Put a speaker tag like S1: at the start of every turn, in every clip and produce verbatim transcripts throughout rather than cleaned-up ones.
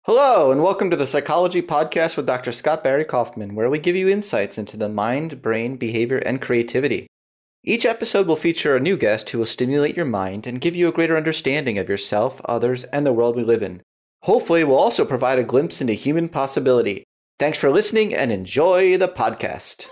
S1: Hello, and welcome to the Psychology Podcast with Doctor Scott Barry Kaufman, where we give you insights into the mind, brain, behavior, and creativity. Each episode will feature a new guest who will stimulate your mind and give you a greater understanding of yourself, others, and the world we live in. Hopefully, we'll also provide a glimpse into human possibility. Thanks for listening and enjoy the podcast.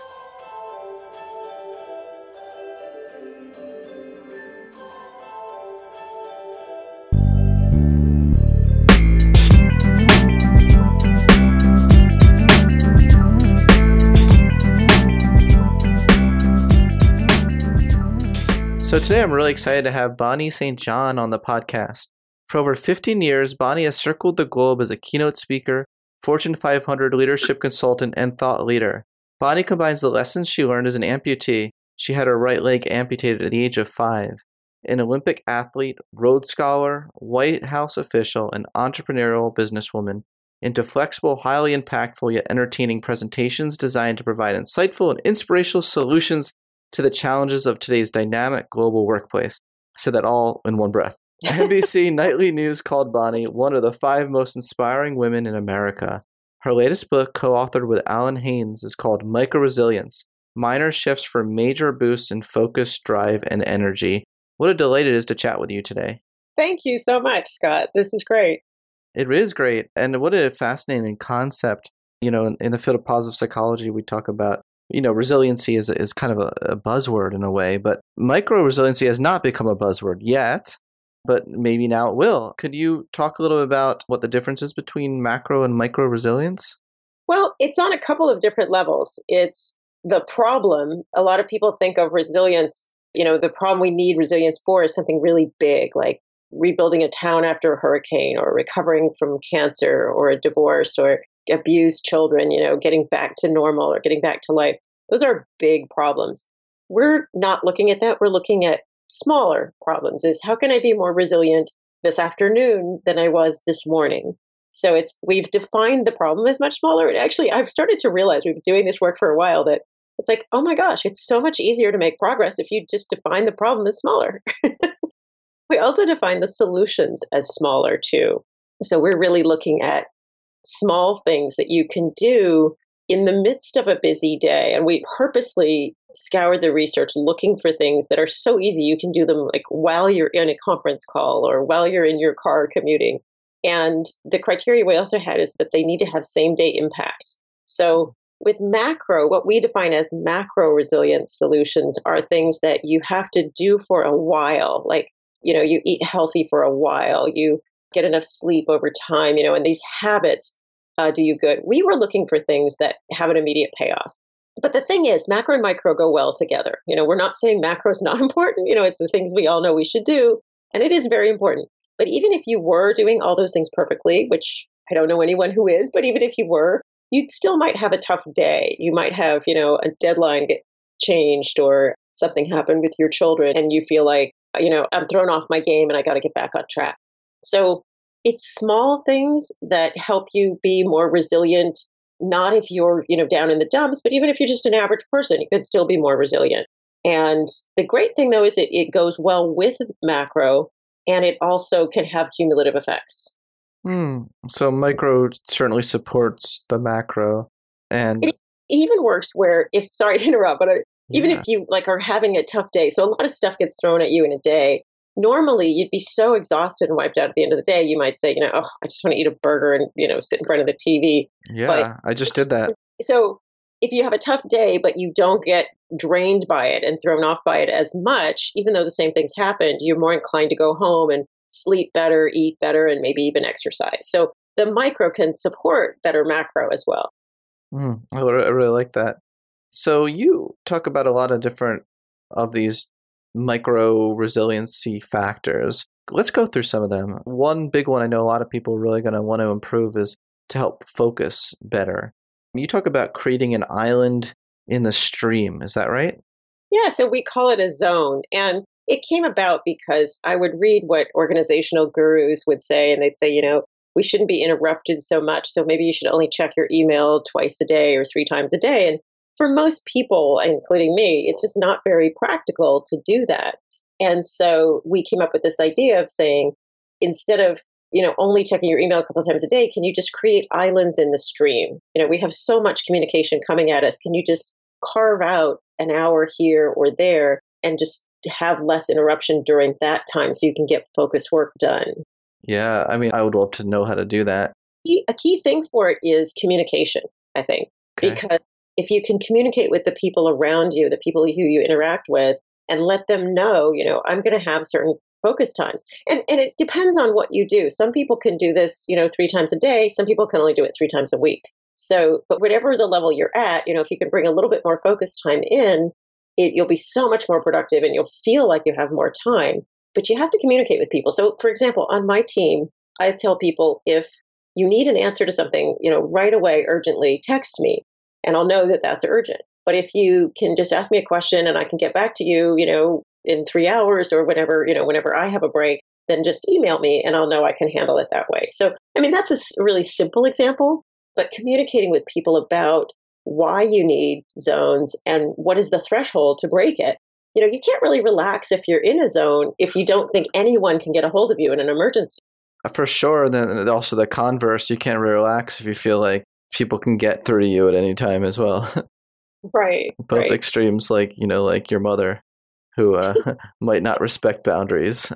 S1: So today I'm really excited to have Bonnie Saint John on the podcast. For over fifteen years, Bonnie has circled the globe as a keynote speaker, Fortune five hundred leadership consultant, and thought leader. Bonnie combines the lessons she learned as an amputee. She had her right leg amputated at the age of five. An Olympic athlete, Rhodes Scholar, White House official, and entrepreneurial businesswoman, into flexible, highly impactful yet entertaining presentations designed to provide insightful and inspirational solutions to the challenges of today's dynamic global workplace. I said that all in one breath. N B C Nightly News called Bonnie one of the five most inspiring women in America. Her latest book, co-authored with Alan Haynes, is called Micro-Resilience, Minor Shifts for Major Boosts in Focus, Drive, and Energy. What a delight it is to chat with you today.
S2: Thank you so much, Scott. This is great.
S1: It is great. And what a fascinating concept. You know, in, in the field of positive psychology, we talk about You know, resiliency is is kind of a, a buzzword in a way, but micro-resiliency has not become a buzzword yet, but maybe now it will. Could you talk a little bit about what the difference is between macro and micro-resilience?
S2: Well, it's on a couple of different levels. It's the problem. A lot of people think of resilience, you know, the problem we need resilience for is something really big, like rebuilding a town after a hurricane or recovering from cancer or a divorce or abused children, you know, getting back to normal or getting back to life. Those are big problems. We're not looking at that. We're looking at smaller problems. Is how can I be more resilient this afternoon than I was this morning? So it's we've defined the problem as much smaller. And actually, I've started to realize we've been doing this work for a while that it's like, oh my gosh, it's so much easier to make progress if you just define the problem as smaller. We also define the solutions as smaller too. So we're really looking at small things that you can do in the midst of a busy day. And we purposely scour the research looking for things that are so easy. You can do them like while you're in a conference call or while you're in your car commuting. And the criteria we also had is that they need to have same day impact. So with macro, what we define as macro resilience solutions are things that you have to do for a while. Like, you know, you eat healthy for a while, you get enough sleep over time, you know, and these habits uh, do you good. We were looking for things that have an immediate payoff. But the thing is, macro and micro go well together. You know, we're not saying macro is not important. You know, it's the things we all know we should do. And it is very important. But even if you were doing all those things perfectly, which I don't know anyone who is, but even if you were, you still might have a tough day. You might have, you know, a deadline get changed or something happen with your children and you feel like, you know, I'm thrown off my game and I got to get back on track. So it's small things that help you be more resilient, not if you're, you know, down in the dumps, but even if you're just an average person, you could still be more resilient. And the great thing, though, is it, it goes well with macro, and it also can have cumulative effects.
S1: Hmm. So micro certainly supports the macro. And
S2: it even works where if, sorry to interrupt, but I, even
S1: yeah.
S2: if you like are having a tough day, so a lot of stuff gets thrown at you in a day. Normally, you'd be so exhausted and wiped out at the end of the day, you might say, you know, oh, I just want to eat a burger and, you know, sit in front of the T V.
S1: Yeah,
S2: but,
S1: I just did that.
S2: So if you have a tough day, but you don't get drained by it and thrown off by it as much, even though the same things happened, you're more inclined to go home and sleep better, eat better, and maybe even exercise. So the micro can support better macro as well.
S1: Mm, I really like that. So you talk about a lot of different of these micro resiliency factors. Let's go through some of them. One big one I know a lot of people are really going to want to improve is to help focus better. You talk about creating an island in the stream. Is that right?
S2: Yeah, so we call it a zone. And it came about because I would read what organizational gurus would say, and they'd say, you know, we shouldn't be interrupted so much. So maybe you should only check your email twice a day or three times a day. And for most people, including me, it's just not very practical to do that. And so we came up with this idea of saying, instead of you know, only checking your email a couple of times a day, can you just create islands in the stream? You know, we have so much communication coming at us. Can you just carve out an hour here or there and just have less interruption during that time so you can get focused work done?
S1: Yeah, I mean, I would love to know how to do that.
S2: A key thing for it is communication, I think, okay. Because if you can communicate with the people around you, the people who you interact with, and let them know, you know, I'm going to have certain focus times. And and it depends on what you do. Some people can do this, you know, three times a day. Some people can only do it three times a week. So, but whatever the level you're at, you know, if you can bring a little bit more focus time in, it, you'll be so much more productive and you'll feel like you have more time. But you have to communicate with people. So, for example, on my team, I tell people if you need an answer to something, you know, right away, urgently, text me, and I'll know that that's urgent. But if you can just ask me a question and I can get back to you, you know, in three hours or whenever, you know, whenever I have a break, then just email me and I'll know I can handle it that way. So, I mean, that's a really simple example, but communicating with people about why you need zones and what is the threshold to break it. You know, you can't really relax if you're in a zone if you don't think anyone can get a hold of you in an emergency.
S1: For sure. Then also the converse, you can't really relax if you feel like people can get through to you at any time as well.
S2: Right.
S1: Both
S2: right.
S1: extremes, like, you know, like your mother who uh, might not respect boundaries.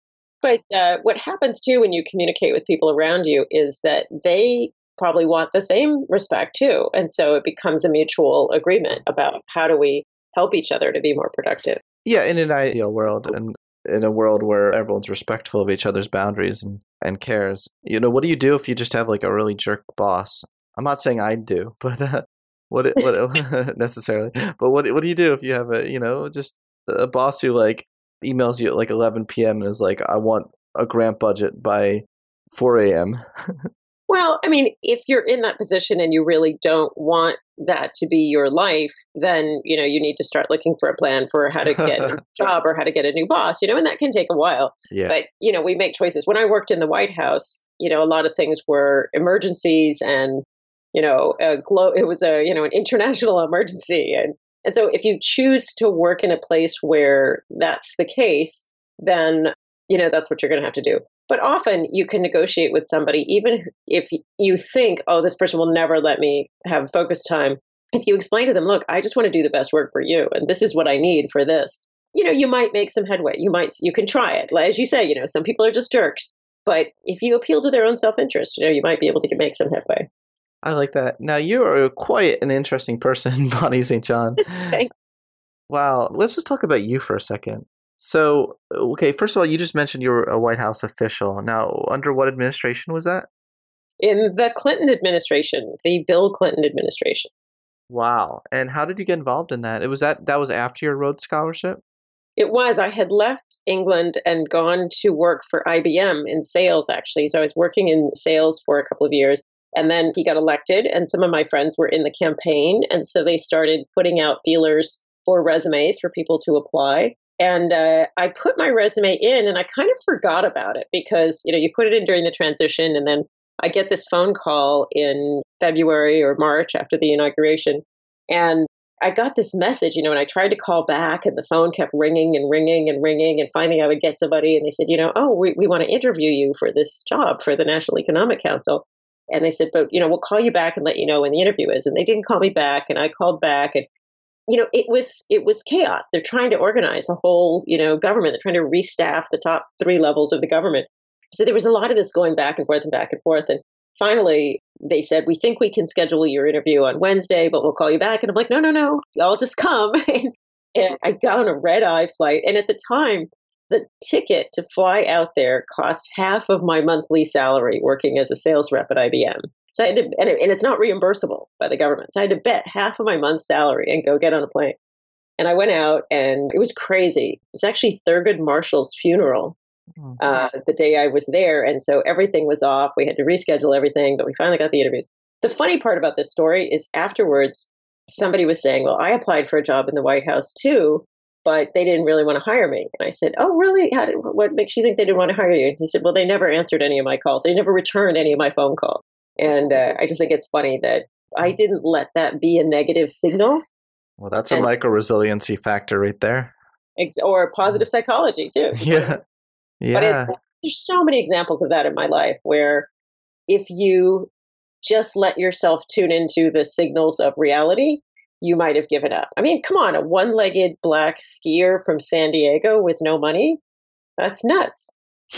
S2: But uh, what happens too when you communicate with people around you is that they probably want the same respect too. And so it becomes a mutual agreement about how do we help each other to be more productive.
S1: Yeah, in an ideal world, and in a world where everyone's respectful of each other's boundaries and, and cares. You know, what do you do if you just have like a really jerk boss? I'm not saying I do, but uh, what what necessarily. But what what do you do if you have a, you know, just a boss who like emails you at like eleven p.m. and is like, I want a grant budget by four a.m.
S2: Well, I mean, if you're in that position and you really don't want that to be your life, then, you know, you need to start looking for a plan for how to get a job or how to get a new boss, you know, and that can take a while.
S1: Yeah.
S2: But, you know, we make choices. When I worked in the White House, you know, a lot of things were emergencies and, you know, a glo- it was a, you know, an international emergency. And, and so if you choose to work in a place where that's the case, then, you know, that's what you're going to have to do. But often you can negotiate with somebody, even if you think, oh, this person will never let me have focus time. If you explain to them, look, I just want to do the best work for you, and this is what I need for this, you know, you might make some headway. You might, you can try it. As you say, you know, some people are just jerks. But if you appeal to their own self-interest, you know, you might be able to make some headway.
S1: I like that. Now, you are quite an interesting person, Bonnie Saint John.
S2: Thanks.
S1: Wow. Let's just talk about you for a second. So, okay, first of all, you just mentioned you were a White House official. Now, under what administration was that?
S2: In the Clinton administration, the Bill Clinton administration.
S1: Wow. And how did you get involved in that? It was that that was after your Rhodes Scholarship?
S2: It was. I had left England and gone to work for I B M in sales, actually. So I was working in sales for a couple of years. And then he got elected, and some of my friends were in the campaign. And so they started putting out feelers for resumes for people to apply. And uh, I put my resume in and I kind of forgot about it because, you know, you put it in during the transition and then I get this phone call in February or March after the inauguration. And I got this message, you know, and I tried to call back and the phone kept ringing and ringing and ringing. And finally I would get somebody and they said, you know, oh, we, we want to interview you for this job for the National Economic Council. And they said, but, you know, we'll call you back and let you know when the interview is. And they didn't call me back. And I called back and you know, it was it was chaos. They're trying to organize a whole, you know, government. They're trying to restaff the top three levels of the government. So there was a lot of this going back and forth and back and forth. And finally, they said, we think we can schedule your interview on Wednesday, but we'll call you back. And I'm like, no, no, no, y'all just come. and, and I got on a red eye flight. And at the time, the ticket to fly out there cost half of my monthly salary working as a sales rep at I B M. So I had to, and, it, and it's not reimbursable by the government. So I had to bet half of my month's salary and go get on a plane. And I went out and it was crazy. It was actually Thurgood Marshall's funeral uh, the day I was there. And so everything was off. We had to reschedule everything, but we finally got the interviews. The funny part about this story is afterwards, somebody was saying, well, I applied for a job in the White House too, but they didn't really want to hire me. And I said, oh, really? How did, what makes you think they didn't want to hire you? And he said, well, they never answered any of my calls. They never returned any of my phone calls. And uh, I just think it's funny that I didn't let that be a negative signal.
S1: Well, that's a micro-resiliency factor right there.
S2: Ex- or positive psychology, too.
S1: Yeah. Yeah.
S2: But it's, there's so many examples of that in my life where if you just let yourself tune into the signals of reality, you might have given up. I mean, come on, a one-legged black skier from San Diego with no money? That's nuts.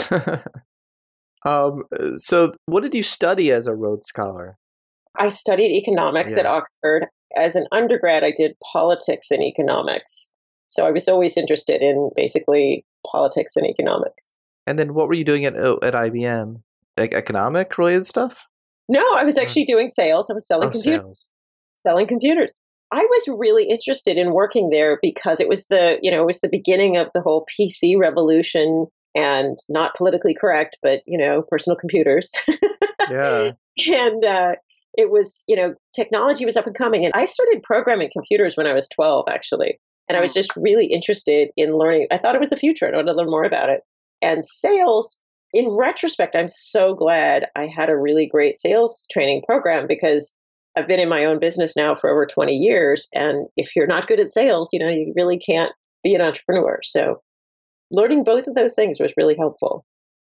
S1: um, so what did you study as a Rhodes Scholar?
S2: I studied economics
S1: Yeah.
S2: at Oxford. As an undergrad, I did politics and economics. So I was always interested in basically politics and economics.
S1: And then what were you doing at at I B M? Like economic related stuff?
S2: No, I was actually doing sales. I was selling
S1: Oh,
S2: computers.
S1: sales.
S2: Selling computers. I was really interested in working there because it was the, you know, it was the beginning of the whole P C revolution, and not politically correct, but, you know, personal computers.
S1: Yeah.
S2: And uh, it was, you know, technology was up and coming. And I started programming computers when I was twelve, actually. And I was just really interested in learning. I thought it was the future. I wanted to learn more about it. And sales, in retrospect, I'm so glad I had a really great sales training program, because I've been in my own business now for over twenty years. And if you're not good at sales, you know, you really can't be an entrepreneur. So learning both of those things was really helpful.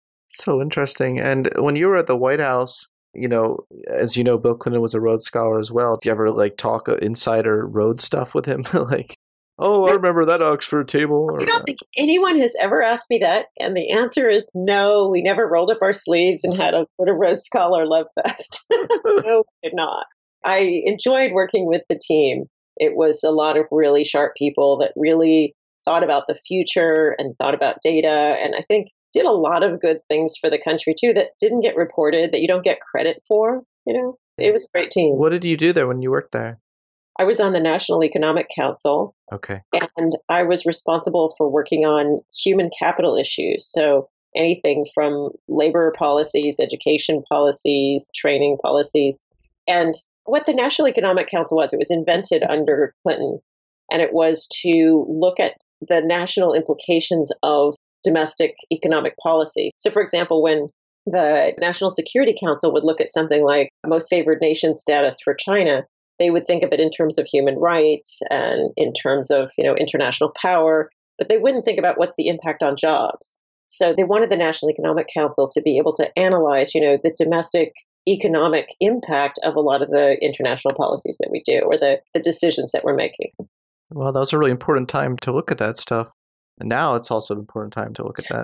S1: So interesting. And when you were at the White House, you know, as you know, Bill Clinton was a Rhodes Scholar as well. Do you ever like talk insider Rhodes stuff with him? Like, oh, I remember that Oxford table. Or,
S2: I don't think anyone has ever asked me that. And the answer is no. We never rolled up our sleeves and had a sort of Rhodes Scholar love fest. No, we did not. I enjoyed working with the team. It was a lot of really sharp people that really thought about the future and thought about data. And I think did a lot of good things for the country too that didn't get reported, that you don't get credit for. You know, it was a great team.
S1: What did you do there when you worked there?
S2: I was on the National Economic Council.
S1: Okay.
S2: And I was responsible for working on human capital issues. So anything from labor policies, education policies, training policies. And what the National Economic Council was, it was invented under Clinton. And it was to look at the national implications of domestic economic policy. So, for example, when the National Security Council would look at something like most favored nation status for China, they would think of it in terms of human rights and in terms of, you know, international power, but they wouldn't think about what's the impact on jobs. So they wanted the National Economic Council to be able to analyze, you know, the domestic economic impact of a lot of the international policies that we do, or the, the decisions that we're making.
S1: Well, that was a really important time to look at that stuff. And now it's also an important time to look at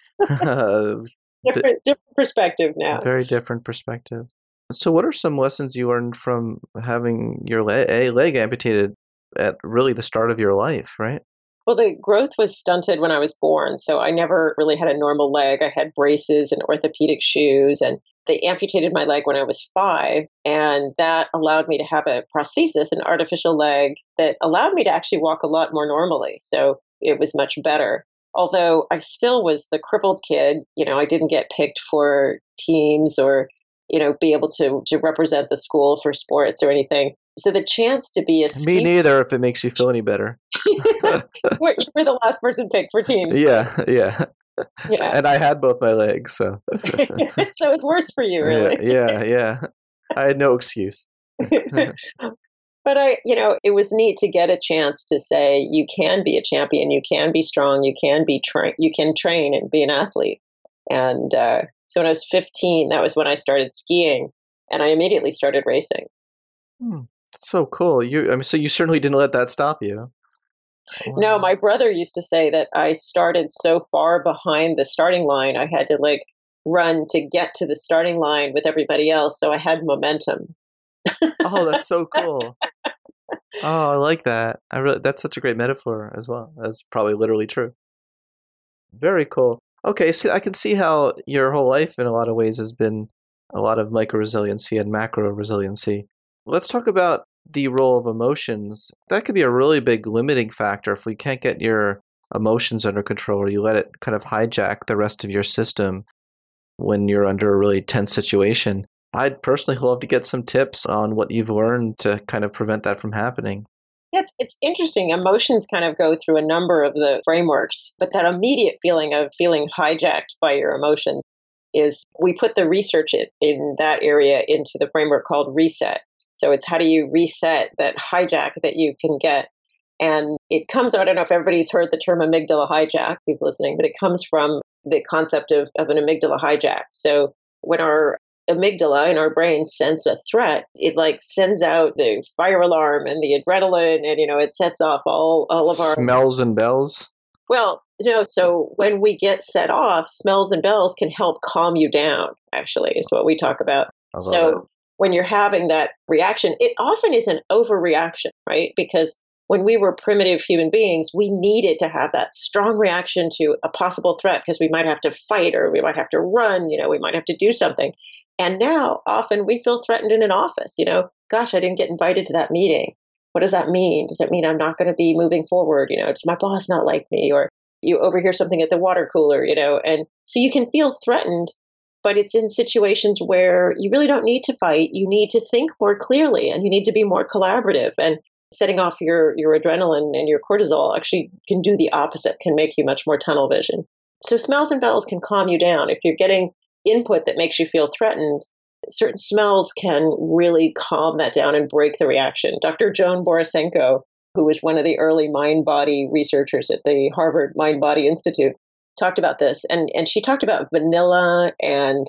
S1: that.
S2: different, different perspective now.
S1: Very different perspective. So what are some lessons you learned from having your leg, a leg amputated at really the start of your life, right?
S2: Well, the growth was stunted when I was born, so I never really had a normal leg. I had braces and orthopedic shoes, and they amputated my leg when I was five, and that allowed me to have a prosthesis, an artificial leg, that allowed me to actually walk a lot more normally. So it was much better. Although I still was the crippled kid, you know, I didn't get picked for teams or, you know, be able to to represent the school for sports or anything. So the chance to be a
S1: me neither, if it makes you feel any better.
S2: You were the last person picked for teams.
S1: Yeah, yeah.
S2: Yeah.
S1: And I had both my legs, so.
S2: So it's worse for you, really.
S1: Yeah, yeah, yeah. I had no excuse.
S2: But I, you know, it was neat to get a chance to say you can be a champion, you can be strong, you can be train, you can train and be an athlete. And uh, so when I was fifteen, that was when I started skiing, and I immediately started racing.
S1: Hmm. That's so cool. You, I mean, so you certainly didn't let that stop you.
S2: Wow. No, my brother used to say that I started so far behind the starting line, I had to like run to get to the starting line with everybody else, so I had momentum.
S1: Oh, that's so cool. Oh, I like that. I really, that's such a great metaphor as well. That's probably literally true. Very cool. Okay, so I can see how your whole life in a lot of ways has been a lot of micro resiliency and macro resiliency. Let's talk about the role of emotions. That could be a really big limiting factor if we can't get your emotions under control, or you let it kind of hijack the rest of your system when you're under a really tense situation. I'd personally love to get some tips on what you've learned to kind of prevent that from happening.
S2: Yeah, it's, it's interesting. Emotions kind of go through a number of the frameworks, but that immediate feeling of feeling hijacked by your emotions is, we put the research in, in that area into the framework called reset. So it's how do you reset that hijack that you can get? And it comes, I don't know if everybody's heard the term amygdala hijack, who's listening, but it comes from the concept of, of an amygdala hijack. So when our amygdala in our brain sense a threat, it like sends out the fire alarm and the adrenaline, and you know it sets off all all of our
S1: smells and bells.
S2: Well, you know, so when we get set off, smells and bells can help calm you down. Actually, is what we talk about. So
S1: it.
S2: when you're having that reaction, it often is an overreaction, right? Because when we were primitive human beings, we needed to have that strong reaction to a possible threat because we might have to fight or we might have to run, you know, we might have to do something. And now often we feel threatened in an office, you know, gosh, I didn't get invited to that meeting. What does that mean? Does it mean I'm not going to be moving forward? You know, does my boss not like me? Or you overhear something at the water cooler, you know, and so you can feel threatened, but it's in situations where you really don't need to fight. You need to think more clearly and you need to be more collaborative. And setting off your, your adrenaline and your cortisol actually can do the opposite, can make you much more tunnel vision. So smells and bells can calm you down. If you're getting input that makes you feel threatened, certain smells can really calm that down and break the reaction. Doctor Joan Borisenko, who was one of the early mind-body researchers at the Harvard Mind-Body Institute, talked about this. And, and she talked about vanilla and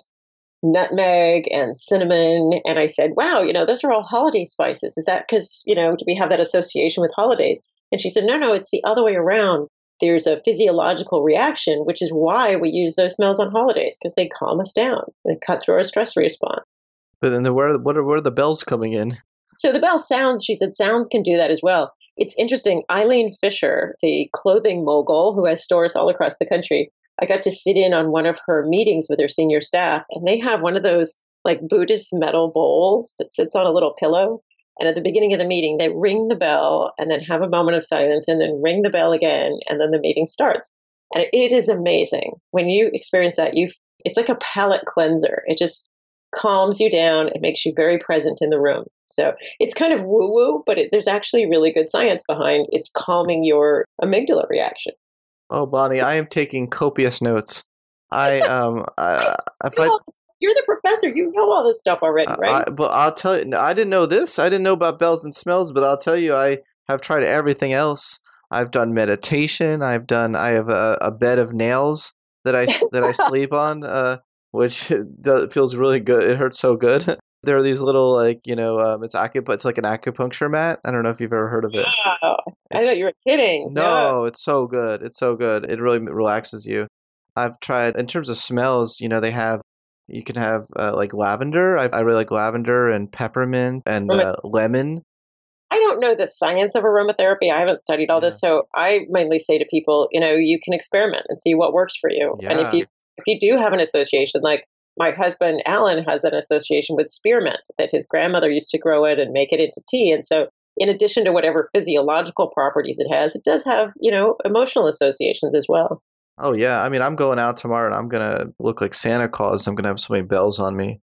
S2: nutmeg and cinnamon. And I said, wow, you know, those are all holiday spices. Is that because, you know, do we have that association with holidays? And she said, no, no, it's the other way around. There's a physiological reaction, which is why we use those smells on holidays, because they calm us down and cut through our stress response.
S1: But then the, where, what are, where are the bells coming in?
S2: So the bell sounds, she said, sounds can do that as well. It's interesting. Eileen Fisher, the clothing mogul who has stores all across the country, I got to sit in on one of her meetings with her senior staff, and they have one of those like Buddhist metal bowls that sits on a little pillow. And at the beginning of the meeting, they ring the bell and then have a moment of silence and then ring the bell again. And then the meeting starts. And it is amazing. When you experience that, you it's like a palate cleanser. It just calms you down. It makes you very present in the room. So it's kind of woo-woo, but it, there's actually really good science behind it's calming your amygdala reaction.
S1: Oh, Bonnie, I am taking copious notes. I um, I, if I,
S2: You're the professor. You know all this stuff already, right?
S1: I, but I'll tell you, I didn't know this. I didn't know about bells and smells, but I'll tell you, I have tried everything else. I've done meditation. I've done. I have a, a bed of nails that I that I sleep on, uh, which does, feels really good. It hurts so good. There are these little, like, you know, um, it's acup- it's like an acupuncture mat. I don't know if you've ever heard of it.
S2: Wow. I thought you were kidding.
S1: No,
S2: no,
S1: it's so good. It's so good. It really relaxes you. I've tried, in terms of smells, you know, they have, you can have uh, like lavender. I, I really like lavender and peppermint and uh, lemon.
S2: I don't know the science of aromatherapy. I haven't studied all
S1: Yeah.
S2: this. So I mainly say to people, you know, you can experiment and see what works for you. And if
S1: Yeah.
S2: you if you do have an association, like my husband, Alan, has an association with spearmint that his grandmother used to grow it and make it into tea. And so in addition to whatever physiological properties it has, it does have, you know, emotional associations as well.
S1: Oh, yeah. I mean, I'm going out tomorrow and I'm going to look like Santa Claus. I'm going to have so many bells on me.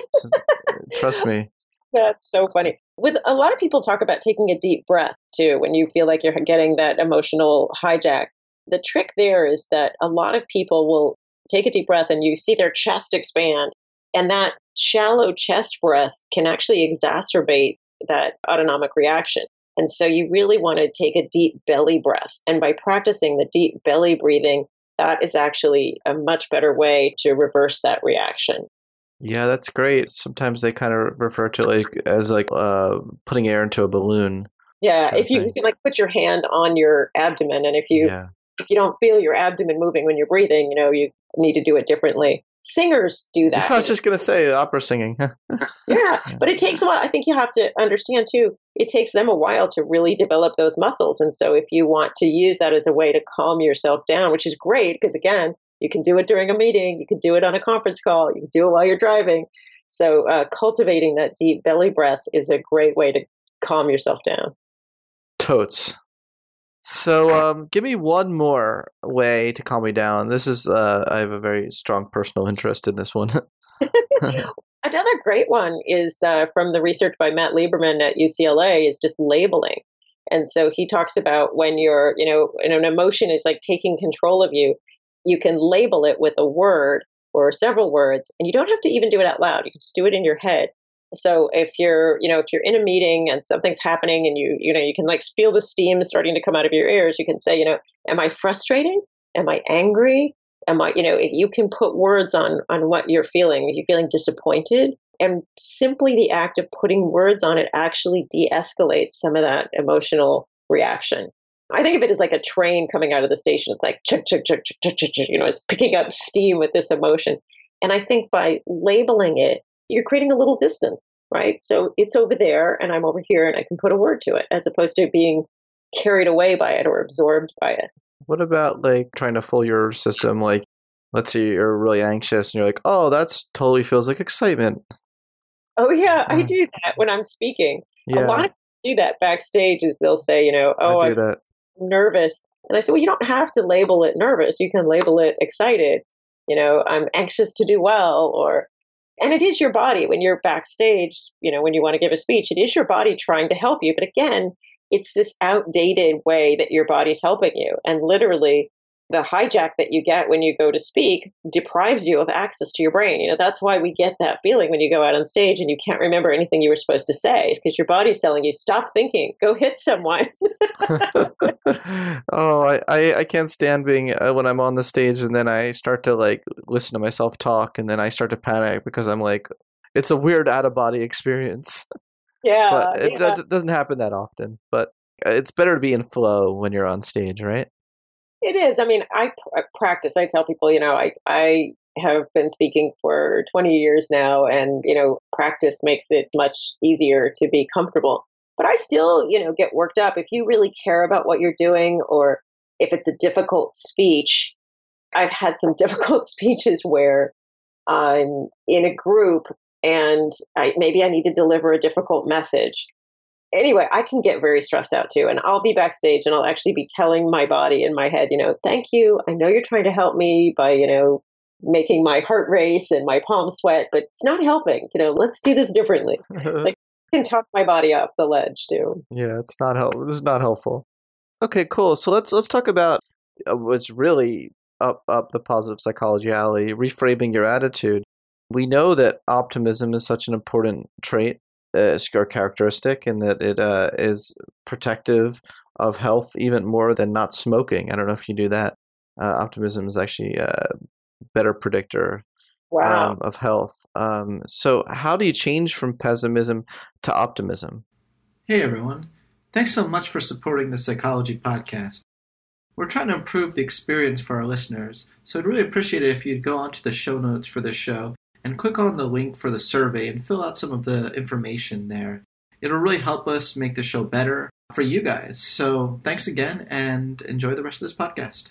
S1: Trust me.
S2: That's so funny. With a lot of people talk about taking a deep breath too, when you feel like you're getting that emotional hijack. The trick there is that a lot of people will take a deep breath and you see their chest expand. And that shallow chest breath can actually exacerbate that autonomic reaction. And so you really want to take a deep belly breath. And by practicing the deep belly breathing, that is actually a much better way to reverse that reaction.
S1: Yeah, that's great. Sometimes they kind of refer to like as like uh, putting air into a balloon.
S2: Yeah,
S1: Sort of
S2: if you,
S1: thing.
S2: you can like put your hand on your abdomen, and if you
S1: Yeah.
S2: if you don't feel your abdomen moving when you're breathing, you know, you need to do it differently. Singers do that.
S1: I was just going to say opera singing.
S2: Yeah, but it takes a while. I think you have to understand too, it takes them a while to really develop those muscles. And so if you want to use that as a way to calm yourself down, which is great, because again, you can do it during a meeting, you can do it on a conference call, you can do it while you're driving. So uh, cultivating that deep belly breath is a great way to calm yourself down.
S1: Totes. So, um, give me one more way to calm me down. This is, uh, I have a very strong personal interest in this one.
S2: Another great one is uh, from the research by Matt Lieberman at U C L A is just labeling. And so he talks about when you're, you know, when an emotion is like taking control of you, you can label it with a word or several words, and you don't have to even do it out loud. You can just do it in your head. So if you're, you know, if you're in a meeting and something's happening and you, you know, you can like feel the steam starting to come out of your ears, you can say, you know, am I frustrated? Am I angry? Am I, you know, if you can put words on on what you're feeling, if you're feeling disappointed, and simply the act of putting words on it actually de-escalates some of that emotional reaction. I think of it as like a train coming out of the station. It's like, chuk, chuk, chuk, chuk, chuk, chuk, chuk, you know, it's picking up steam with this emotion. And I think by labeling it, you're creating a little distance, right? So it's over there and I'm over here and I can put a word to it, as opposed to being carried away by it or absorbed by it.
S1: What about like trying to fool your system? Like, let's say you're really anxious and you're like, oh, that's totally feels like excitement.
S2: Oh, yeah, I do that when I'm speaking.
S1: Yeah.
S2: A lot of people do that backstage is they'll say, you know, oh,
S1: I do
S2: I'm
S1: that.
S2: nervous. And I say, well, you don't have to label it nervous. You can label it excited. You know, I'm anxious to do well, or, and it is your body when you're backstage, you know, when you want to give a speech, it is your body trying to help you. But again, it's this outdated way that your body's helping you. And literally, the hijack that you get when you go to speak deprives you of access to your brain. You know, that's why we get that feeling when you go out on stage and you can't remember anything you were supposed to say. It's because your body's telling you, stop thinking, go hit someone.
S1: oh, I, I, I can't stand being uh, when I'm on the stage and then I start to like listen to myself talk and then I start to panic because I'm like, it's a weird out of body experience.
S2: Yeah.
S1: But it,
S2: yeah.
S1: it doesn't happen that often. But it's better to be in flow when you're on stage, right?
S2: It is. I mean, I pr- practice. I tell people, you know, I, I have been speaking for twenty years now, and, you know, practice makes it much easier to be comfortable. But I still, you know, get worked up. If you really care about what you're doing, or if it's a difficult speech, I've had some difficult speeches where I'm in a group and I, maybe I need to deliver a difficult message. Anyway, I can get very stressed out too. And I'll be backstage and I'll actually be telling my body in my head, you know, thank you. I know you're trying to help me by, you know, making my heart race and my palms sweat, but it's not helping. You know, let's do this differently. It's like I can talk my body off the ledge too.
S1: Yeah, it's not help. It's not helpful. Okay, cool. So let's let's talk about uh, what's really up up the positive psychology alley, reframing your attitude. We know that optimism is such an important trait, uh, or characteristic, and that it uh, is protective of health even more than not smoking. I don't know if you do that. Uh, optimism is actually a better predictor
S2: Wow.
S1: um, of health. Um, so how do you change from pessimism to optimism?
S3: Hey everyone, thanks so much for supporting the Psychology Podcast. We're trying to improve the experience for our listeners, so I'd really appreciate it if you'd go onto the show notes for this show and click on the link for the survey and fill out some of the information there. It'll really help us make the show better for you guys. So thanks again and enjoy the rest of this podcast.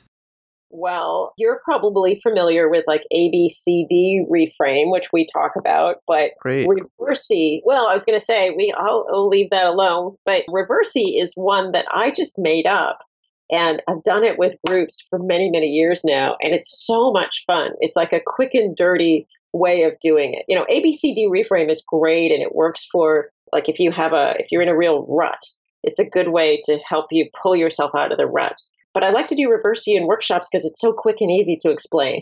S2: Well, you're probably familiar with like A B C D reframe, which we talk about, but
S1: Great.
S2: Reversi, well, I was going to say, we, I'll, I'll leave that alone, but Reversi is one that I just made up. And I've done it with groups for many, many years now. And it's so much fun. It's like a quick and dirty way of doing it. You know, A B C D reframe is great and it works for like if you have a, if you're in a real rut, it's a good way to help you pull yourself out of the rut. But I like to do Reversi in workshops because it's so quick and easy to explain.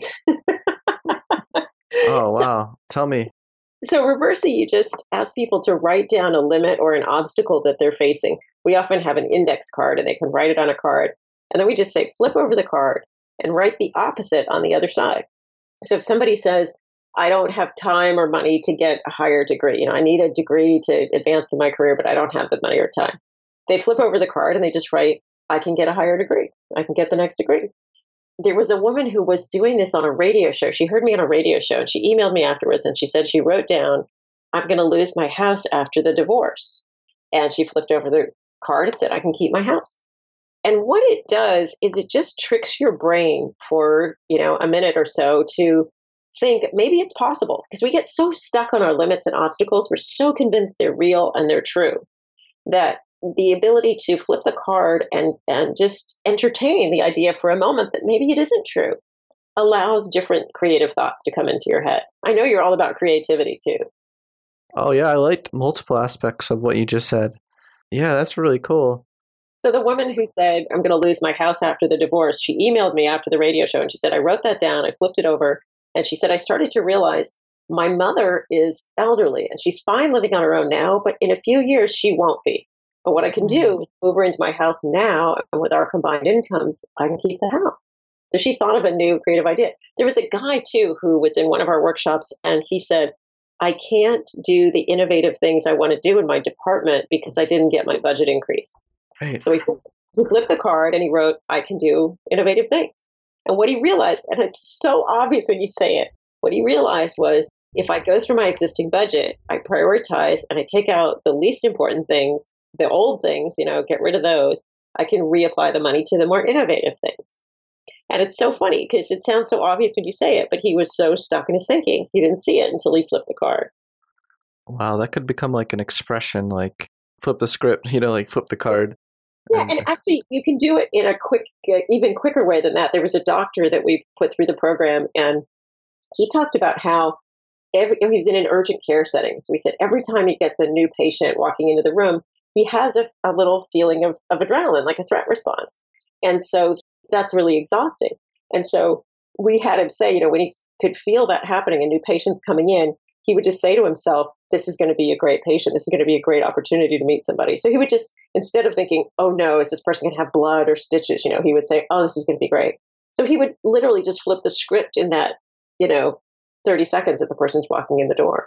S1: Oh, wow. Tell me.
S2: So Reversi, you just ask people to write down a limit or an obstacle that they're facing. We often have an index card and they can write it on a card. And then we just say, flip over the card and write the opposite on the other side. So if somebody says, I don't have time or money to get a higher degree, you know, I need a degree to advance in my career, but I don't have the money or time. They flip over the card and they just write, I can get a higher degree. I can get the next degree. There was a woman who was doing this on a radio show. She heard me on a radio show and she emailed me afterwards and she said she wrote down, I'm going to lose my house after the divorce. And she flipped over the card and said, I can keep my house. And what it does is it just tricks your brain for, you know, a minute or so to think maybe it's possible, because we get so stuck on our limits and obstacles. We're so convinced they're real and they're true that the ability to flip the card and, and just entertain the idea for a moment that maybe it isn't true allows different creative thoughts to come into your head. I know you're all about creativity too.
S1: Oh, yeah. I liked multiple aspects of what you just said. Yeah, that's really cool.
S2: So the woman who said, I'm going to lose my house after the divorce, she emailed me after the radio show and she said, I wrote that down, I flipped it over. And she said, I started to realize my mother is elderly and she's fine living on her own now, but in a few years she won't be. But what I can do is move her into my house now, and with our combined incomes, I can keep the house. So she thought of a new creative idea. There was a guy, too, who was in one of our workshops, and he said, I can't do the innovative things I want to do in my department because I didn't get my budget increase.
S1: Right.
S2: So he, he flipped the card and he wrote, I can do innovative things. And what he realized, and it's so obvious when you say it, what he realized was, if I go through my existing budget, I prioritize and I take out the least important things, the old things, you know, get rid of those, I can reapply the money to the more innovative things. And it's so funny because it sounds so obvious when you say it, but he was so stuck in his thinking. He didn't see it until he flipped the card.
S1: Wow, that could become like an expression, like flip the script, you know, like flip the card.
S2: Yeah, and actually you can do it in a quick, uh, even quicker way than that. There was a doctor that we put through the program, and he talked about how every, he was in an urgent care setting. So he said every time he gets a new patient walking into the room, he has a, a little feeling of, of adrenaline, like a threat response. And so that's really exhausting. And so we had him say, you know, when he could feel that happening and new patients coming in, he would just say to himself, this is going to be a great patient. This is going to be a great opportunity to meet somebody. So he would just, instead of thinking, oh no, is this person going to have blood or stitches? You know, he would say, oh, this is going to be great. So he would literally just flip the script in that, you know, thirty seconds that the person's walking in the door.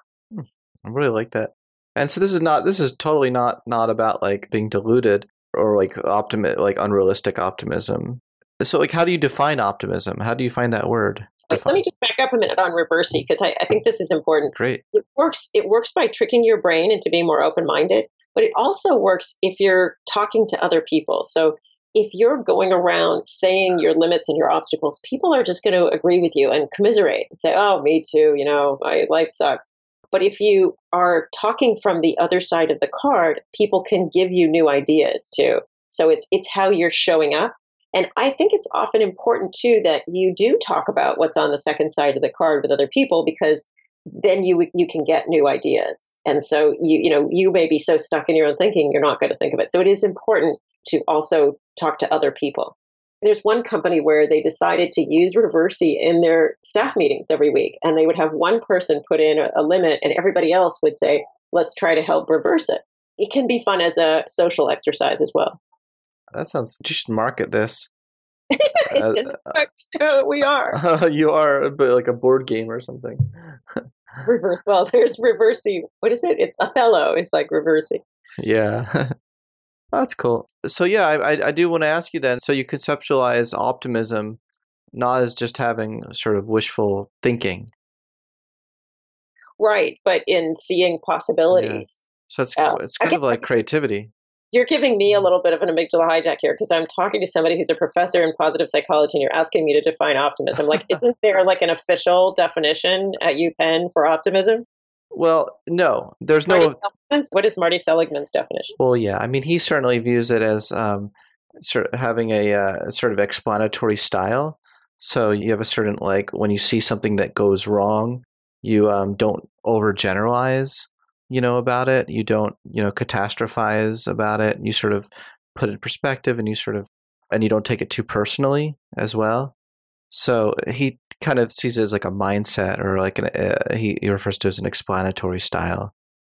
S1: I really like that. And so this is not, this is totally not, not about like being deluded or like optimi- like unrealistic optimism. So like, how do you define optimism? How do you find that word?
S2: Wait, let me just back up a minute on Reversey, because I, I think this is important.
S1: Great.
S2: It works, it works by tricking your brain into being more open-minded, but it also works if you're talking to other people. So if you're going around saying your limits and your obstacles, people are just going to agree with you and commiserate and say, oh, me too, you know, my life sucks. But if you are talking from the other side of the card, people can give you new ideas too. So it's it's how you're showing up. And I think it's often important too that you do talk about what's on the second side of the card with other people, because then you you can get new ideas. And so you you know you may be so stuck in your own thinking you're not going to think of it. So it is important to also talk to other people. There's one company where they decided to use Reversey in their staff meetings every week, and they would have one person put in a, a limit, and everybody else would say, "Let's try to help reverse it." It can be fun as a social exercise as well.
S1: That sounds. You should market this.
S2: It's
S1: uh,
S2: in the book, so we are.
S1: Uh, you are, but like a board game or something.
S2: Reverse. Well, there's Reversey. What is it? It's Othello. It's like Reversey.
S1: Yeah. That's cool. So yeah, I I do want to ask you then. So you conceptualize optimism not as just having sort of wishful thinking,
S2: right? But in seeing possibilities.
S1: Yeah. So it's
S2: uh,
S1: it's kind of like creativity.
S2: You're giving me a little bit of an amygdala hijack here, because I'm talking to somebody who's a professor in positive psychology, and you're asking me to define optimism. Like, isn't there like an official definition at UPenn for optimism?
S1: Well, no, there's
S2: Marty
S1: no.
S2: Seligman's? What is Marty Seligman's definition?
S1: Well, yeah, I mean, he certainly views it as um, sort of having a uh, sort of explanatory style. So you have a certain, like, when you see something that goes wrong, you um, don't overgeneralize, you know, about it. You don't, you know, catastrophize about it. You sort of put it in perspective, and you sort of, and you don't take it too personally as well. So he kind of sees it as like a mindset, or like an, uh, he, he refers to it as an explanatory style.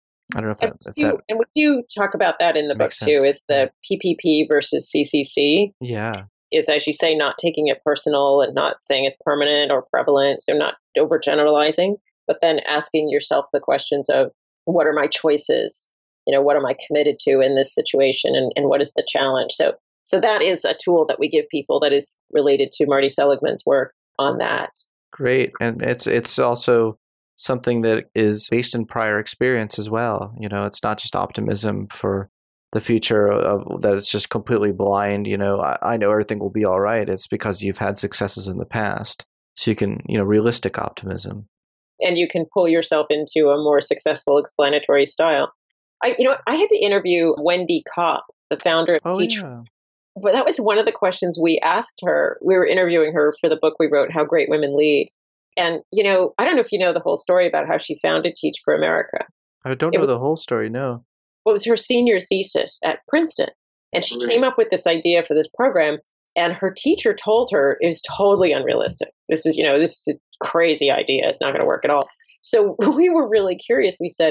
S1: I don't know if
S2: And,
S1: that, if
S2: you,
S1: that
S2: and would you talk about that in the book
S1: makes
S2: too?
S1: sense.
S2: Is the P P P versus C C C?
S1: Yeah.
S2: Is, as you say, not taking it personal and not saying it's permanent or prevalent, so not overgeneralizing, but then asking yourself the questions of, what are my choices? You know, what am I committed to in this situation, and, and what is the challenge? So, so that is a tool that we give people that is related to Marty Seligman's work on that.
S1: Great. And it's it's also something that is based in prior experience as well. You know, it's not just optimism for the future of that it's just completely blind. You know, I, I know everything will be all right. It's because you've had successes in the past. So you can, you know, realistic optimism.
S2: And you can pull yourself into a more successful explanatory style. I, you know, I had to interview Wendy Kopp, the founder of
S1: Oh,
S2: Teach.
S1: yeah.
S2: But that was one of the questions we asked her. We were interviewing her for the book we wrote, How Great Women Lead. And, you know, I don't know if you know the whole story about how she founded Teach for America.
S1: I don't
S2: It
S1: know
S2: was,
S1: the whole story, no.
S2: It was her senior thesis at Princeton. And she came up with this idea for this program. And her teacher told her it was totally unrealistic. This is, you know, this is a crazy idea. It's not going to work at all. So we were really curious. We said,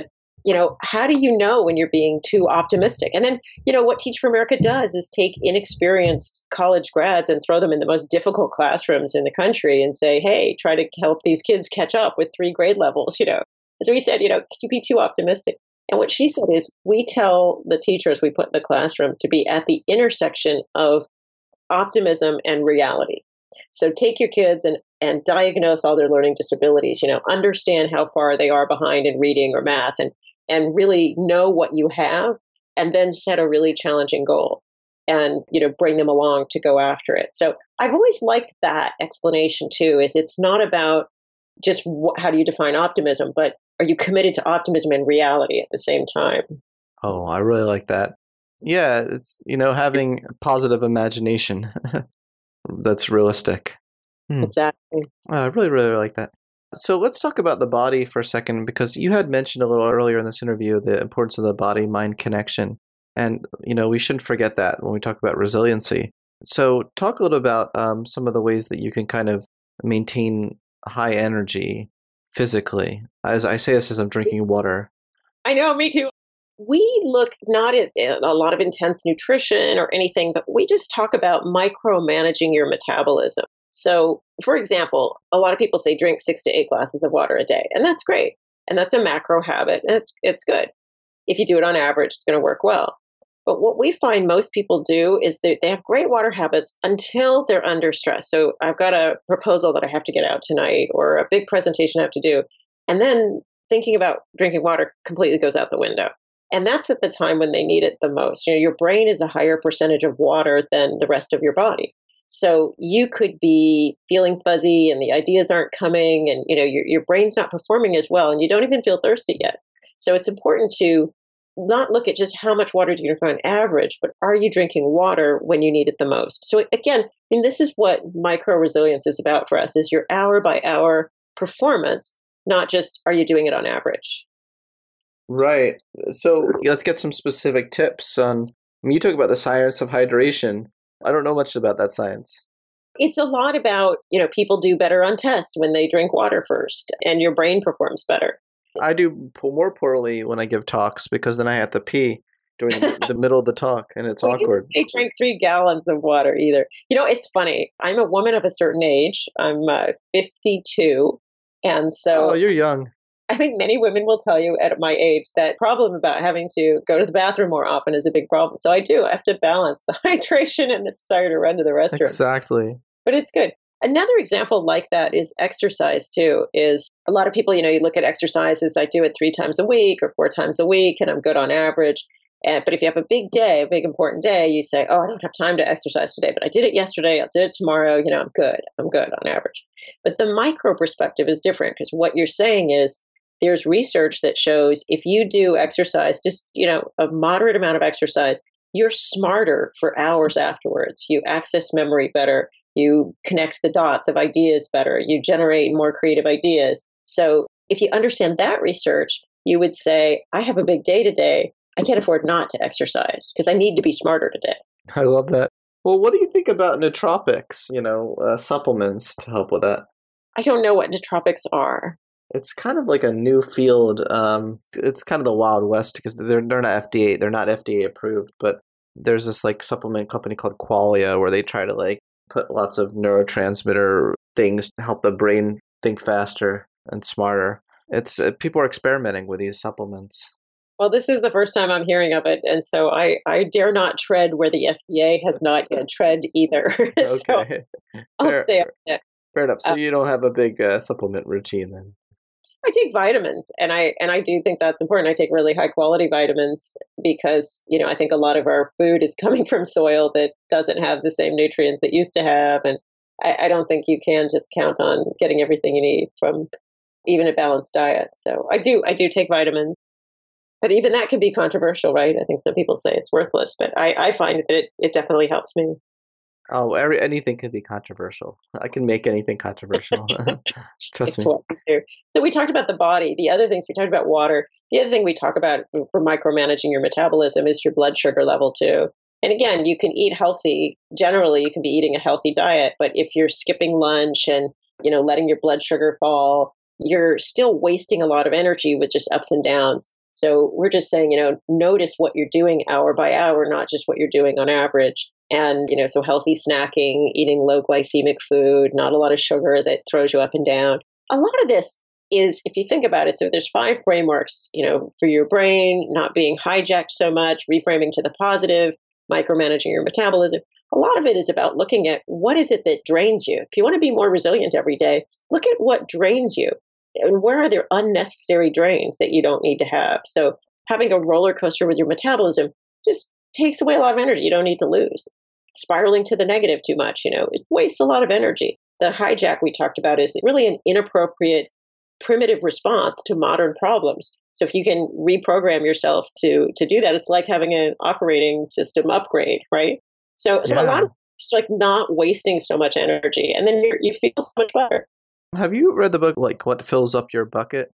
S2: you know, how do you know when you're being too optimistic? And then, you know, what Teach for America does is take inexperienced college grads and throw them in the most difficult classrooms in the country and say, hey, try to help these kids catch up with three grade levels, you know. So we said, you know, could you be too optimistic? And what she said is, we tell the teachers we put in the classroom to be at the intersection of optimism and reality. So take your kids and, and diagnose all their learning disabilities, you know, understand how far they are behind in reading or math, and, and really know what you have, and then set a really challenging goal and, you know, bring them along to go after it. So I've always liked that explanation too, is it's not about just wh- how do you define optimism, but are you committed to optimism and reality at the same time?
S1: Oh, I really like that. Yeah, it's, you know, having a positive imagination that's realistic. Hmm.
S2: Exactly.
S1: Oh, I really, really like that. So let's talk about the body for a second, because you had mentioned a little earlier in this interview the importance of the body-mind connection. And, you know, we shouldn't forget that when we talk about resiliency. So talk a little about um, some of the ways that you can kind of maintain high energy physically. As I say this as I'm drinking water.
S2: I know, me too. We look not at a lot of intense nutrition or anything, but we just talk about micromanaging your metabolism. So, for example, a lot of people say drink six to eight glasses of water a day, and that's great. And that's a macro habit, and it's it's good. If you do it on average, it's going to work well. But what we find most people do is that they have great water habits until they're under stress. So I've got a proposal that I have to get out tonight, or a big presentation I have to do. And then thinking about drinking water completely goes out the window. And that's at the time when they need it the most. You know, your brain is a higher percentage of water than the rest of your body. So you could be feeling fuzzy and the ideas aren't coming, and, you know, your, your brain's not performing as well, and you don't even feel thirsty yet. So it's important to not look at just how much water do you drink on average, but are you drinking water when you need it the most? So again, I mean, this is what micro resilience is about for us, is your hour by hour performance, not just are you doing it on average.
S1: Right. So let's get some specific tips on, I mean, you talk about the science of hydration. I don't know much about that science.
S2: It's a lot about, you know, people do better on tests when they drink water first, and your brain performs better.
S1: I do more poorly when I give talks, because then I have to pee during the, the middle of the talk, and it's
S2: well,
S1: awkward.
S2: You didn't say drink three gallons of water either. You know, it's funny. I'm a woman of a certain age. I'm uh, fifty-two. And so
S1: Oh, you're young.
S2: I think many women will tell you at my age that problem about having to go to the bathroom more often is a big problem. So I do. I have to balance the hydration and the desire to run to the restroom.
S1: Exactly.
S2: But it's good. Another example like that is exercise too. Is a lot of people, you know, you look at exercises, I do it three times a week or four times a week, and I'm good on average. And, but if you have a big day, a big important day, you say, oh, I don't have time to exercise today, but I did it yesterday, I'll do it tomorrow, you know, I'm good. I'm good on average. But the micro perspective is different, because what you're saying is, there's research that shows if you do exercise, just, you know, a moderate amount of exercise, you're smarter for hours afterwards. You access memory better. You connect the dots of ideas better. You generate more creative ideas. So if you understand that research, you would say, I have a big day today. I can't afford not to exercise because I need to be smarter today.
S1: I love that. Well, what do you think about nootropics, you know, uh, supplements to help with that?
S2: I don't know what nootropics are.
S1: It's kind of like a new field. Um, it's kind of the Wild West, because they're they're not F D A, they're not F D A approved, but there's this like supplement company called Qualia where they try to like put lots of neurotransmitter things to help the brain think faster and smarter. It's uh, people are experimenting with these supplements.
S2: Well, this is the first time I'm hearing of it, and so I, I dare not tread where the F D A has not yet tread either.
S1: Okay,
S2: so I'll
S1: fair,
S2: stay up there.
S1: Fair enough. So
S2: Uh,
S1: you don't have a big uh, supplement routine then?
S2: I take vitamins, and I and I do think that's important. I take really high quality vitamins because, you know, I think a lot of our food is coming from soil that doesn't have the same nutrients it used to have, and I, I don't think you can just count on getting everything you need from even a balanced diet. So I do I do take vitamins, but even that can be controversial, right? I think some people say it's worthless, but I, I find that it, it definitely helps me.
S1: Oh, every anything can be controversial. I can make anything controversial. Trust
S2: It's
S1: me.
S2: what we do. So we talked about the body. The other things we talked about water. The other thing we talk about for micromanaging your metabolism is your blood sugar level too. And again, you can eat healthy. Generally, you can be eating a healthy diet, but if you're skipping lunch and, you know, letting your blood sugar fall, you're still wasting a lot of energy with just ups and downs. So we're just saying, you know, notice what you're doing hour by hour, not just what you're doing on average. And, you know, so healthy snacking, eating low glycemic food, not a lot of sugar that throws you up and down. A lot of this is, if you think about it, so there's five frameworks, you know, for your brain, not being hijacked so much, reframing to the positive, micromanaging your metabolism. A lot of it is about looking at what is it that drains you. If you want to be more resilient every day, look at what drains you and where are there unnecessary drains that you don't need to have. So having a roller coaster with your metabolism just takes away a lot of energy you don't need to lose. Spiraling to the negative too much, you know, it wastes a lot of energy. The hijack we talked about is really an inappropriate, primitive response to modern problems. So if you can reprogram yourself to to do that, it's like having an operating system upgrade, right? So, so
S1: Yeah.
S2: a lot of just like not wasting so much energy, and then you you feel so much better.
S1: Have you read the book, like, What Fills Up Your Bucket?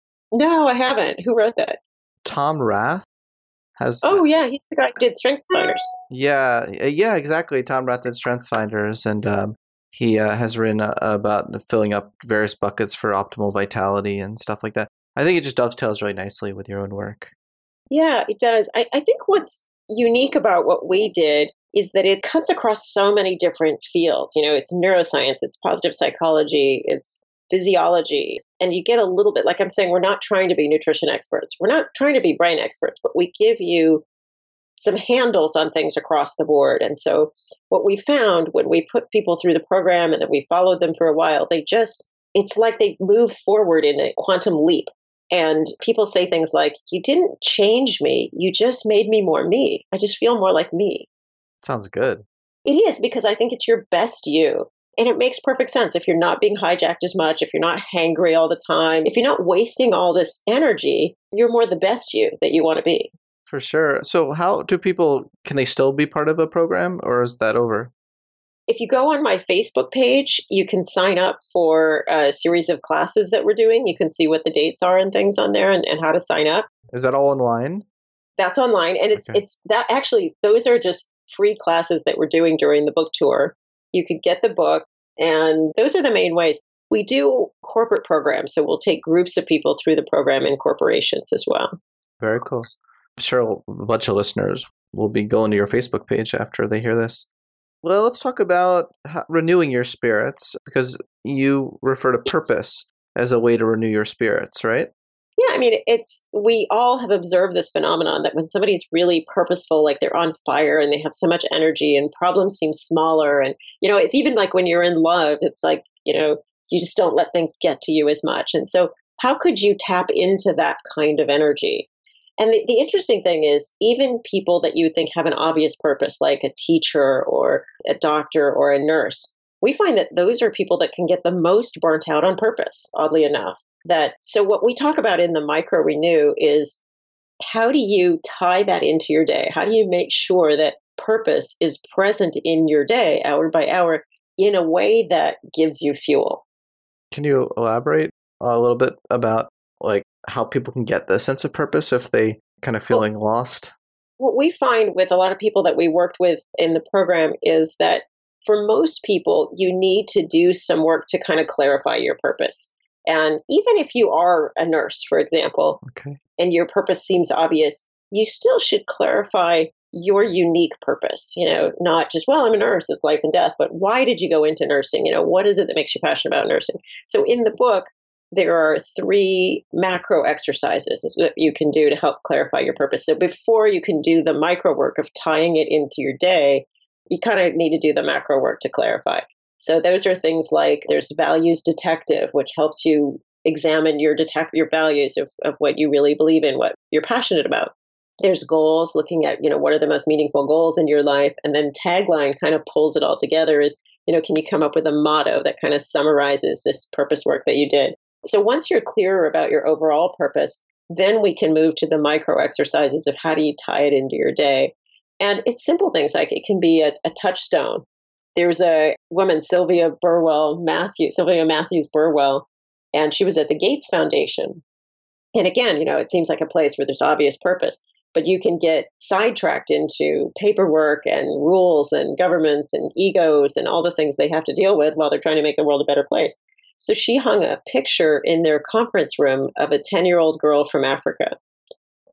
S2: No, I haven't. Who wrote that?
S1: Tom Rath has.
S2: Oh, yeah, he's the guy who did Strength Finders.
S1: Yeah, yeah, exactly. Tom Rath did Strength Finders, and um, he uh, has written uh, about filling up various buckets for optimal vitality and stuff like that. I think it just dovetails really nicely with your own work.
S2: Yeah, it does. I, I think what's unique about what we did is that it cuts across so many different fields. You know, it's neuroscience, it's positive psychology, it's physiology. And you get a little bit, like I'm saying, we're not trying to be nutrition experts. We're not trying to be brain experts, but we give you some handles on things across the board. And so what we found when we put people through the program and then we followed them for a while, they just, it's like they move forward in a quantum leap. And people say things like, you didn't change me, you just made me more me. I just feel more like me.
S1: Sounds good.
S2: It is, because I think it's your best you. And it makes perfect sense if you're not being hijacked as much, if you're not hangry all the time, if you're not wasting all this energy, you're more the best you that you want to be.
S1: For sure. So how do people, can they still be part of a program, or is that over?
S2: If you go on my Facebook page, you can sign up for a series of classes that we're doing. You can see what the dates are and things on there and, and how to sign up.
S1: Is that all online?
S2: That's online. And it's
S1: Okay.
S2: it's that actually, those are just free classes that we're doing during the book tour. You could get the book, and those are the main ways. We do corporate programs, so we'll take groups of people through the program in corporations as well.
S1: Very cool. I'm sure a bunch of listeners will be going to your Facebook page after they hear this. Well, let's talk about how, renewing your spirits, because you refer to purpose as a way to renew your spirits, right?
S2: Yeah, I mean, it's, we all have observed this phenomenon that when somebody's really purposeful, like they're on fire and they have so much energy and problems seem smaller. And, you know, it's even like when you're in love, it's like, you know, you just don't let things get to you as much. And so how could you tap into that kind of energy? And the, the interesting thing is, even people that you would think have an obvious purpose, like a teacher or a doctor or a nurse, we find that those are people that can get the most burnt out on purpose, oddly enough. That so what we talk about in the Micro Renew is, how do you tie that into your day? How do you make sure that purpose is present in your day, hour by hour, in a way that gives you fuel?
S1: Can you elaborate a little bit about like how people can get the sense of purpose if they kind of feeling well, lost?
S2: What we find with a lot of people that we worked with in the program is that for most people, you need to do some work to kind of clarify your purpose. And even if you are a nurse, for example,
S1: okay,
S2: and your purpose seems obvious, you still should clarify your unique purpose. You know, not just, well, I'm a nurse, it's life and death, but why did you go into nursing? You know, what is it that makes you passionate about nursing? So in the book, there are three macro exercises that you can do to help clarify your purpose. So before you can do the micro work of tying it into your day, you kind of need to do the macro work to clarify. So those are things like, there's values detective, which helps you examine your detect your values of, of what you really believe in, what you're passionate about. There's goals, looking at, you know, what are the most meaningful goals in your life? And then tagline kind of pulls it all together is, you know, can you come up with a motto that kind of summarizes this purpose work that you did? So once you're clearer about your overall purpose, then we can move to the micro exercises of how do you tie it into your day. And it's simple things like it can be a, a touchstone. There's a woman, Sylvia Burwell Matthews, Sylvia Matthews Burwell, and she was at the Gates Foundation. And again, you know, it seems like a place where there's obvious purpose, but you can get sidetracked into paperwork and rules and governments and egos and all the things they have to deal with while they're trying to make the world a better place. So she hung a picture in their conference room of a ten-year-old girl from Africa.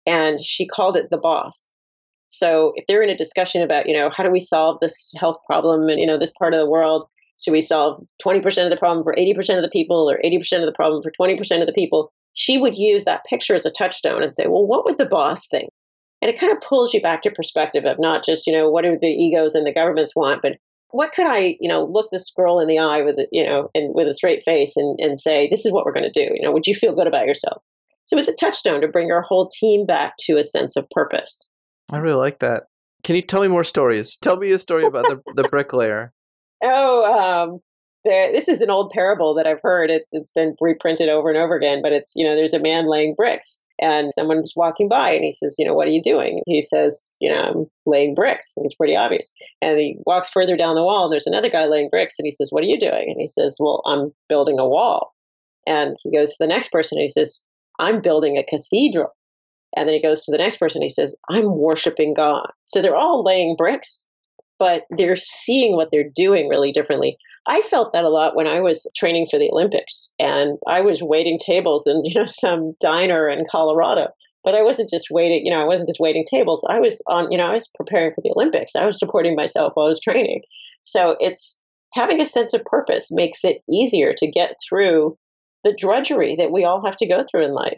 S2: and she called it the boss. So if they're in a discussion about, you know, how do we solve this health problem in, you know, this part of the world, should we solve twenty percent of the problem for eighty percent of the people or eighty percent of the problem for twenty percent of the people? She would use that picture as a touchstone and say, well, what would the boss think? And it kind of pulls you back to perspective of not just, you know, what do the egos and the governments want, but what could I, you know, look this girl in the eye with, a, you know, and with a straight face and, and say, this is what we're going to do. You know, would you feel good about yourself? So it's a touchstone to bring our whole team back to a sense of purpose.
S1: I really like that. Can you tell me more stories? Tell me a story about the, the bricklayer.
S2: Oh, um, there, this is an old parable that I've heard. It's it's been reprinted over and over again, but it's, you know, there's a man laying bricks and someone's walking by and he says, you know, what are you doing? He says, you know, I'm laying bricks. And it's pretty obvious. And he walks further down the wall and there's another guy laying bricks and he says, what are you doing? And he says, well, I'm building a wall. And he goes to the next person and he says, I'm building a cathedral. And then he goes to the next person and he says, I'm worshiping God. So they're all laying bricks, but they're seeing what they're doing really differently. I felt that a lot when I was training for the Olympics and I was waiting tables in, you know, some diner in Colorado, but I wasn't just waiting, you know, I wasn't just waiting tables. I was on, you know, I was preparing for the Olympics. I was supporting myself while I was training. So it's having a sense of purpose makes it easier to get through the drudgery that we all have to go through in life.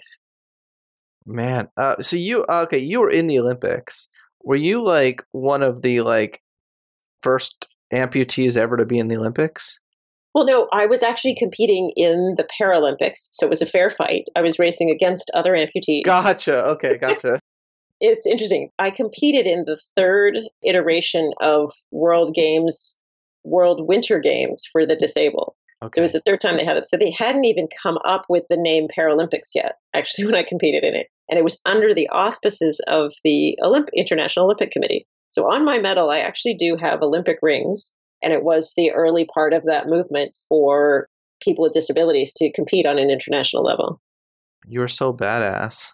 S1: Man, uh, so you, okay, you were in the Olympics. Were you like one of the like first amputees ever to be in the Olympics?
S2: Well, no, I was actually competing in the Paralympics, so it was a fair fight. I was racing against other amputees.
S1: Gotcha. Okay, gotcha.
S2: It's interesting. I competed in the third iteration of World Games, World Winter Games for the disabled. Okay. So it was the third time they had it. So they hadn't even come up with the name Paralympics yet, actually, when I competed in it. And it was under the auspices of the Olymp- International Olympic Committee. So on my medal, I actually do have Olympic rings. And it was the early part of that movement for people with disabilities to compete on an international level.
S1: You're so badass.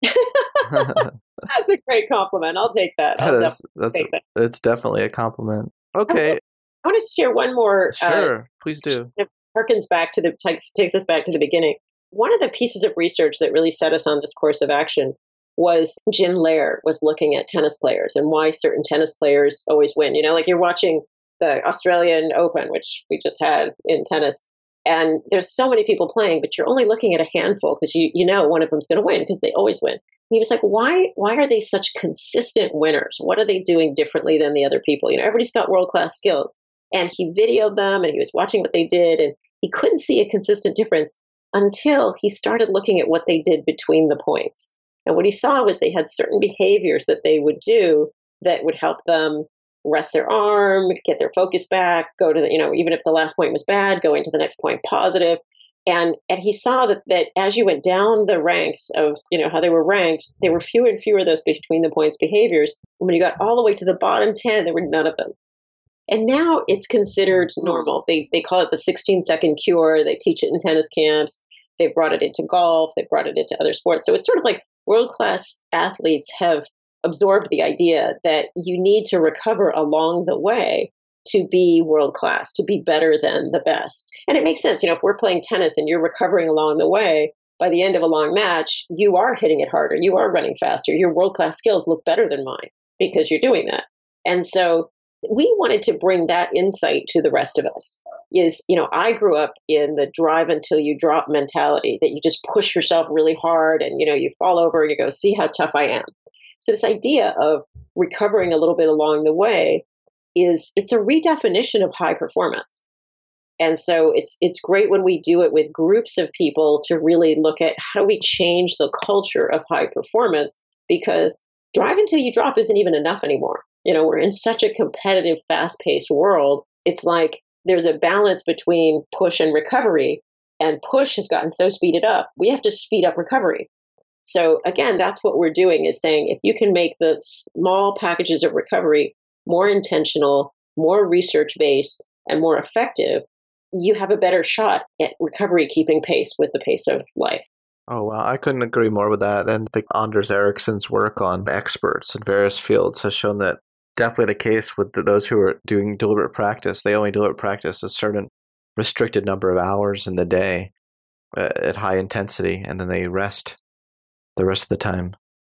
S2: That's a great compliment. I'll take that. I'll
S1: that is, that's
S2: take that.
S1: It's definitely a compliment. Okay.
S2: okay. I want to share one more.
S1: Sure,
S2: uh,
S1: please do.
S2: It harkens back to the takes, takes us back to the beginning. One of the pieces of research that really set us on this course of action was Jim Lair was looking at tennis players and why certain tennis players always win. You know, like you're watching the Australian Open, which we just had in tennis, and there's so many people playing, but you're only looking at a handful because you you know one of them's going to win because they always win. And he was like, why why are they such consistent winners? What are they doing differently than the other people? You know, everybody's got world-class skills. And he videoed them and he was watching what they did, and he couldn't see a consistent difference until he started looking at what they did between the points. And what he saw was they had certain behaviors that they would do that would help them rest their arm, get their focus back, go to the, you know, even if the last point was bad, go into the next point positive. And and he saw that, that as you went down the ranks of, you know, how they were ranked, there were fewer and fewer of those between the points behaviors. And when you got all the way to the bottom ten, there were none of them. And now it's considered normal. They they call it the sixteen second cure. They teach it in tennis camps. They've brought it into golf. They've brought it into other sports. So it's sort of like world-class athletes have absorbed the idea that you need to recover along the way to be world-class, to be better than the best. And it makes sense. You know, if we're playing tennis and you're recovering along the way, by the end of a long match, you are hitting it harder. You are running faster. Your world-class skills look better than mine because you're doing that. And so we wanted to bring that insight to the rest of us. Is, you know, I grew up in the drive until you drop mentality, that you just push yourself really hard and, you know, you fall over and you go, see how tough I am. So this idea of recovering a little bit along the way is, it's a redefinition of high performance. And so it's it's great when we do it with groups of people to really look at how do we change the culture of high performance, because drive until you drop isn't even enough anymore. You know, we're in such a competitive, fast-paced world. It's like there's a balance between push and recovery, and push has gotten so speeded up. We have to speed up recovery. So again, that's what we're doing, is saying if you can make the small packages of recovery more intentional, more research-based, and more effective, you have a better shot at recovery keeping pace with the pace of life.
S1: Oh, wow. I couldn't agree more with that. And I think Anders Ericsson's work on experts in various fields has shown that definitely the case with those who are doing deliberate practice. They only deliberate practice a certain restricted number of hours in the day uh, at high intensity, and then they rest the rest of the time.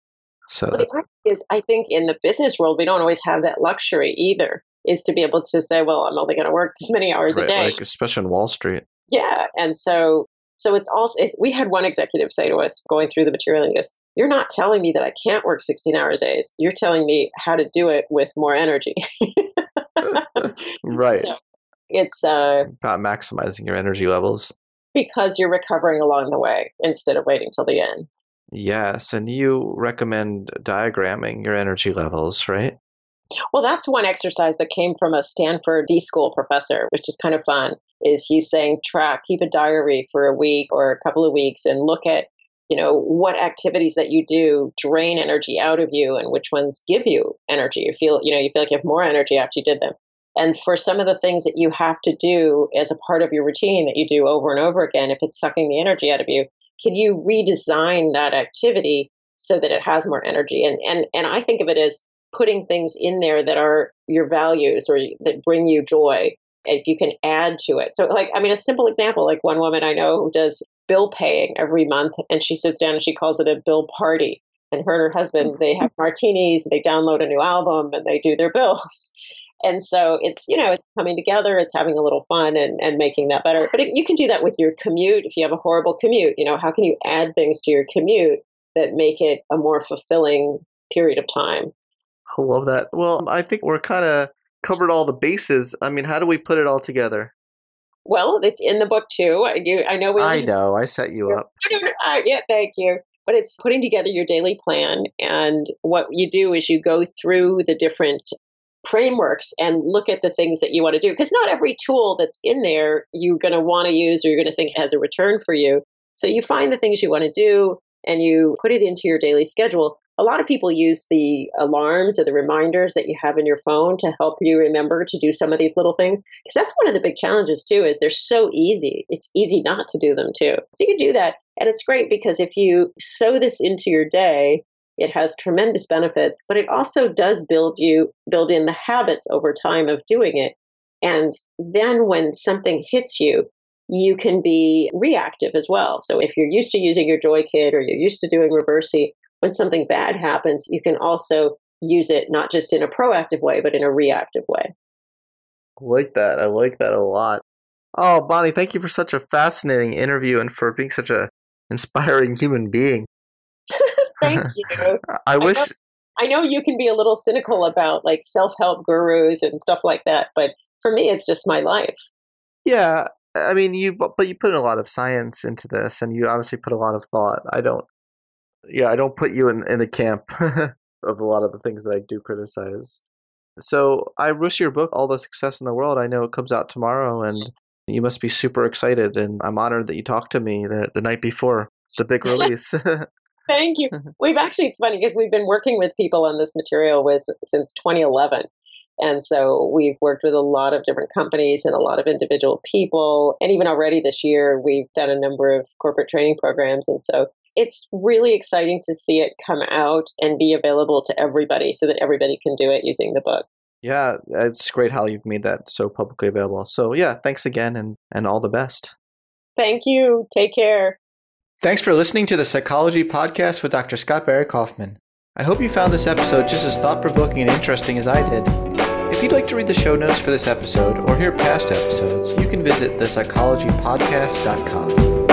S1: So
S2: well, the other is, I think in the business world, we don't always have that luxury either, is to be able to say, well, I'm only going to work this many hours
S1: right,
S2: a day.
S1: Like especially on Wall Street.
S2: Yeah. And so so it's also, it, we had one executive say to us going through the material, and he goes, you're not telling me that I can't work sixteen hour days. You're telling me how to do it with more energy.
S1: Right.
S2: So it's uh,
S1: about maximizing your energy levels.
S2: Because you're recovering along the way instead of waiting till the end.
S1: Yes. And you recommend diagramming your energy levels, right?
S2: Well, that's one exercise that came from a Stanford D school professor, which is kind of fun, is he's saying track, keep a diary for a week or a couple of weeks and look at, you know, what activities that you do drain energy out of you and which ones give you energy. You feel, you know, you feel like you have more energy after you did them. And for some of the things that you have to do as a part of your routine that you do over and over again, if it's sucking the energy out of you, can you redesign that activity so that it has more energy? And and and I think of it as putting things in there that are your values or that bring you joy, if you can add to it. So like, I mean, a simple example, like one woman I know who does bill paying every month, and she sits down and she calls it a bill party. And her and her husband, they have martinis, they download a new album, and they do their bills. And so it's, you know, it's coming together, it's having a little fun and, and making that better. But it, you can do that with your commute. If you have a horrible commute, you know, how can you add things to your commute that make it a more fulfilling period of time?
S1: I love that. Well, I think we're kind of covered all the bases. I mean, how do we put it all together?
S2: Well, it's in the book too. I do. I know. We
S1: I know. I set you up.
S2: uh, yeah, thank you. But it's putting together your daily plan. And what you do is you go through the different frameworks and look at the things that you want to do. Because not every tool that's in there you're going to want to use or you're going to think has a return for you. So you find the things you want to do and you put it into your daily schedule. A lot of people use the alarms or the reminders that you have in your phone to help you remember to do some of these little things. Because that's one of the big challenges too, is they're so easy. It's easy not to do them too. So you can do that. And it's great because if you sew this into your day, it has tremendous benefits, but it also does build you, build in the habits over time of doing it. And then when something hits you, you can be reactive as well. So if you're used to using your Joy Kit or you're used to doing Reversi, when something bad happens, you can also use it not just in a proactive way, but in a reactive way.
S1: I like that. I like that a lot. Oh, Bonnie, thank you for such a fascinating interview and for being such a inspiring human being.
S2: Thank you.
S1: I, I wish...
S2: Know, I know you can be a little cynical about like self-help gurus and stuff like that, but for me, it's just my life.
S1: Yeah. I mean, you, but you put in a lot of science into this and you obviously put a lot of thought. I don't, yeah, I don't put you in, in the camp of a lot of the things that I do criticize. So I wish your book all the success in the world. I know it comes out tomorrow and you must be super excited. And I'm honored that you talked to me the, the night before the big release.
S2: Thank you. We've actually, it's funny because we've been working with people on this material with since twenty eleven. And so we've worked with a lot of different companies and a lot of individual people. And even already this year, we've done a number of corporate training programs. And so it's really exciting to see it come out and be available to everybody so that everybody can do it using the book.
S1: Yeah, it's great how you've made that so publicly available. So yeah, thanks again and, and all the best.
S2: Thank you. Take care.
S1: Thanks for listening to the Psychology Podcast with Doctor Scott Barry Kaufman. I hope you found this episode just as thought-provoking and interesting as I did. If you'd like to read the show notes for this episode or hear past episodes, you can visit the psychology podcast dot com.